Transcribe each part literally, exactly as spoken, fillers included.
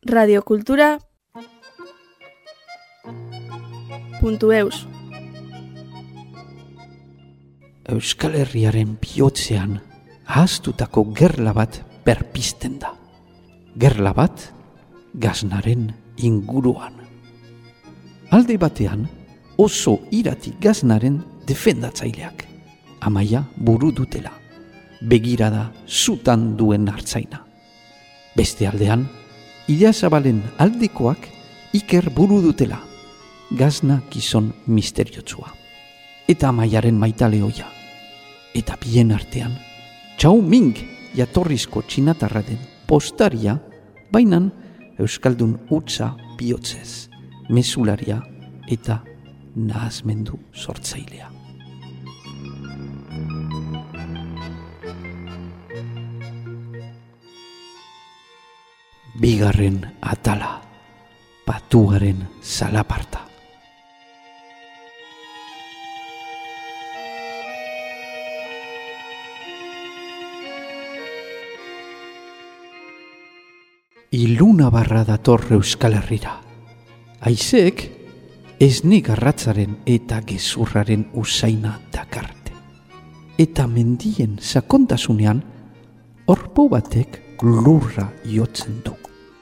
radiokultura puntu eus. Euskal Herriaren bihotzean ahaztutako gerla bat berpizten da. Gerla bat gaznaren inguruan. Alde batean oso irati gaznaren defendatzaileak. Amaia buru dutela. Begirada zutan duen hartzaina. Beste aldean, Idiazabalen aldekoak Iker buru dutela. Gazna gizon misteriotsua. Eta Amaiaren maitaleoia. Eta bien artean, Txau Ming jatorrizko txinatarra den postaria, bainan euskaldun utza bihotzez, mezularia eta nahazmendu sortzailea. Bigarren atala, patuaren zalaparta. Iluna barra dator Euskal Herrira. Haizeek esne garratzaren eta gezurraren usaina dakarte. Eta mendien sakontasunean orpo batek lurra jotzen du.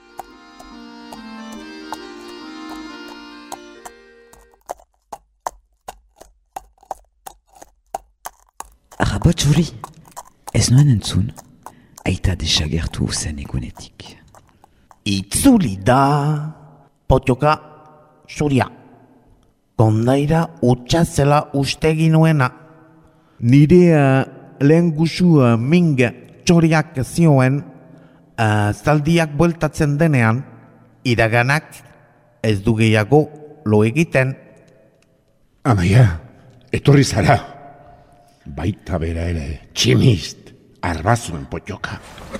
Arrabatz hori, ez nuen entzun, aita desagertu zen egunetik. Itzuli da potioka zuria. Kondaira utxa zela uste ginuena. Nirea lehen guzua minge txoriak zioen, uh, zaldiak bueltatzen denean, iraganak ez du gehiago lo egiten. Amaia, etorri zara. Baita bera ere, tximist, arbazuen potioka.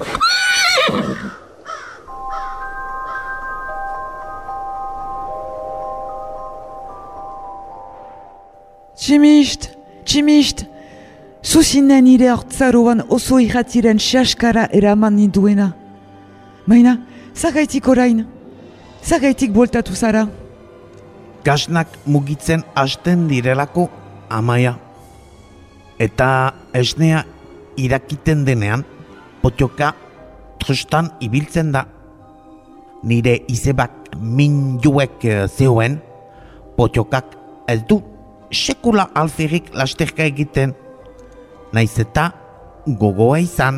Tximist, tximist, zuzinen nire hortzaroan oso irratiren xaskara eraman ninduena. Baina, zagaitik orain, zagaitik boltatu zara. Gaznak mugitzen hasten direlako, Amaia. Eta esnea irakiten denean, potioka trustan ibiltzen da. Nire izebak minjuek zeuen, potiokak ez du sekula alferik lasterka egiten, naiz eta gogoa izan.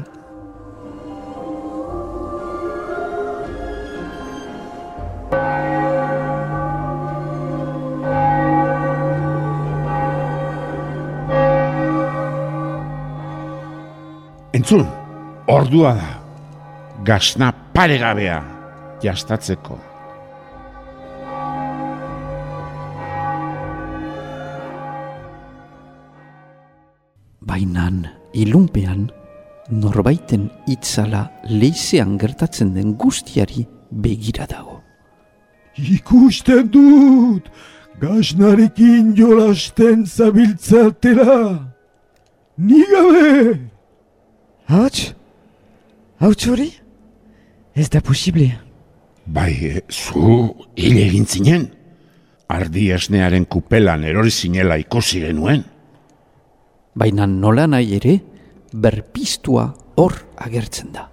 Entzun, ordua da. Gazna paregabea jastatzeko. Bainan, ilunpean, norbaiten itzala leizean gertatzen den guztiari begira dago. Ikusten dut, gaznarekin jolasten zabiltzatela. Ni gabe! Hauts? Hauts hori? Ez da posible. Bai, zu hil egin zinen. Ardi esnearen kupelan erori zinela ikusi genuen. Baina nola nahi ere, berpiztua hor agertzen da.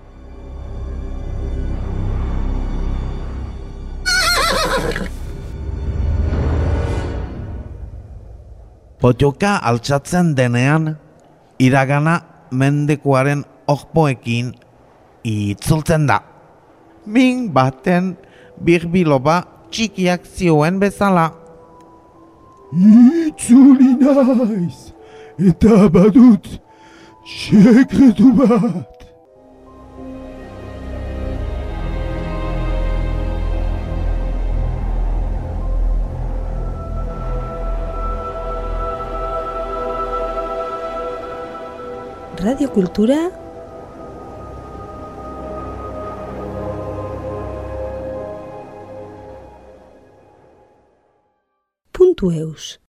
Potioka altxatzen denean, iragana mendekoaren orpoekin itzultzen da. Min baten birbiloba txikiak zioen bezala. Itzuli naiz! Eta badut, sekretu bat. Radiokultura puntu eus.